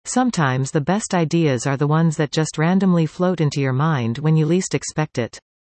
Sometimes the best ideas are the ones that just randomly float into your mind when you least expect it.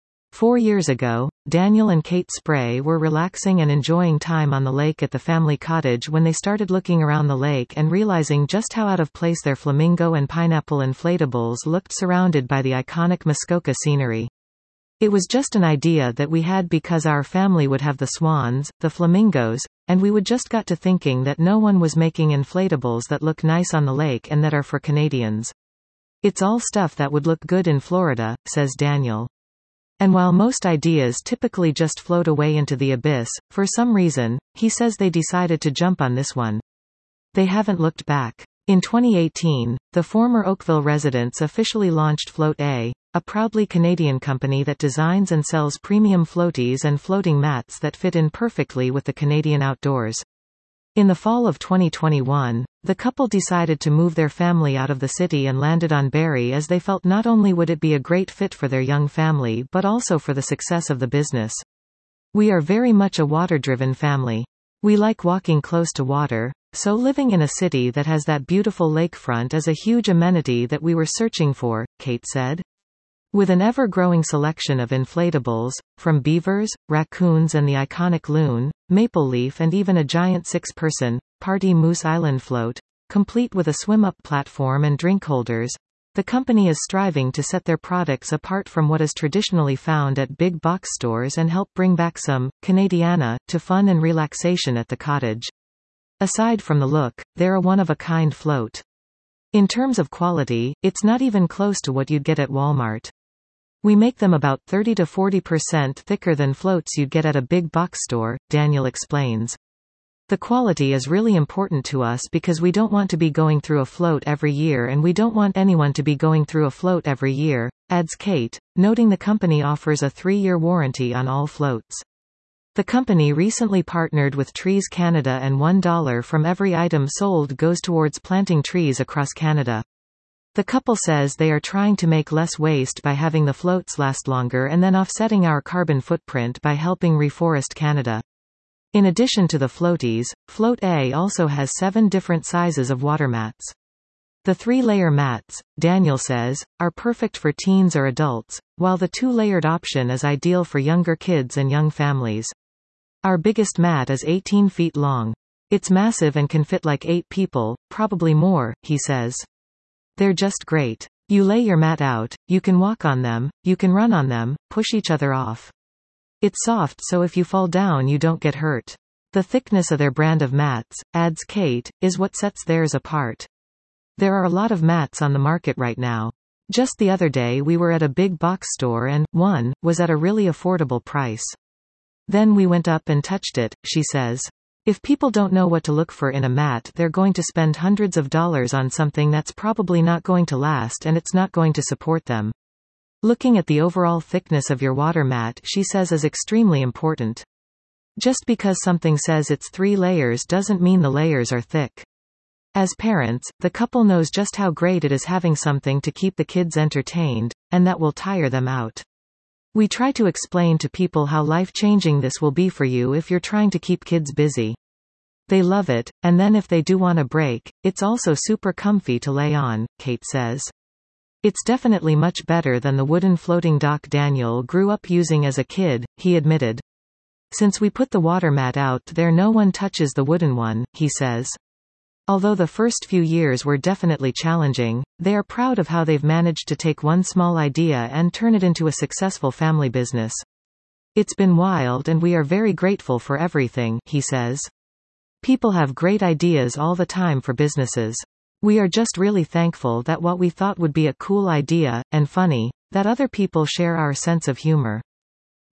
4 years ago, Daniel and Kate Spray were relaxing and enjoying time on the lake at the family cottage when they started looking around the lake and realizing just how out of place their flamingo and pineapple inflatables looked surrounded by the iconic Muskoka scenery. It was just an idea that we had because our family would have the swans, the flamingos, and we would just got to thinking that no one was making inflatables that look nice on the lake and that are for Canadians. It's all stuff that would look good in Florida, says Daniel. And while most ideas typically just float away into the abyss, for some reason, he says they decided to jump on this one. They haven't looked back. In 2018, the former Oakville residents officially launched Float A proudly Canadian company that designs and sells premium floaties and floating mats that fit in perfectly with the Canadian outdoors. In the fall of 2021, the couple decided to move their family out of the city and landed on Barrie as they felt not only would it be a great fit for their young family but also for the success of the business. We are very much a water-driven family. We like walking close to water, so living in a city that has that beautiful lakefront is a huge amenity that we were searching for, Kate said. With an ever-growing selection of inflatables, from beavers, raccoons and the iconic loon, maple leaf and even a giant 6-person, party Moose Island float, complete with a swim-up platform and drink holders, the company is striving to set their products apart from what is traditionally found at big box stores and help bring back some Canadiana to fun and relaxation at the cottage. Aside from the look, they're a one-of-a-kind float. In terms of quality, it's not even close to what you'd get at Walmart. We make them about 30 to 40% thicker than floats you'd get at a big box store, Daniel explains. The quality is really important to us because we don't want to be going through a float every year and we don't want anyone to be going through a float every year, adds Kate, noting the company offers a 3-year warranty on all floats. The company recently partnered with Trees Canada and $1 from every item sold goes towards planting trees across Canada. The couple says they are trying to make less waste by having the floats last longer and then offsetting our carbon footprint by helping reforest Canada. In addition to the floaties, Float A also has 7 different sizes of water mats. The 3-layer mats, Daniel says, are perfect for teens or adults, while the 2-layered option is ideal for younger kids and young families. Our biggest mat is 18 feet long. It's massive and can fit like 8 people, probably more, he says. They're just great. You lay your mat out, you can walk on them, you can run on them, push each other off. It's soft so if you fall down you don't get hurt. The thickness of their brand of mats, adds Kate, is what sets theirs apart. There are a lot of mats on the market right now. Just the other day we were at a big box store and one was at a really affordable price. Then we went up and touched it, she says. If people don't know what to look for in a mat, they're going to spend hundreds of dollars on something that's probably not going to last and it's not going to support them. Looking at the overall thickness of your water mat, she says, is extremely important. Just because something says it's 3 layers doesn't mean the layers are thick. As parents, the couple knows just how great it is having something to keep the kids entertained, and that will tire them out. We try to explain to people how life-changing this will be for you if you're trying to keep kids busy. They love it, and then if they do want a break, it's also super comfy to lay on, Kate says. It's definitely much better than the wooden floating dock Daniel grew up using as a kid, he admitted. Since we put the water mat out there, no one touches the wooden one, he says. Although the first few years were definitely challenging, they are proud of how they've managed to take one small idea and turn it into a successful family business. It's been wild and we are very grateful for everything, he says. People have great ideas all the time for businesses. We are just really thankful that what we thought would be a cool idea, and funny, that other people share our sense of humor.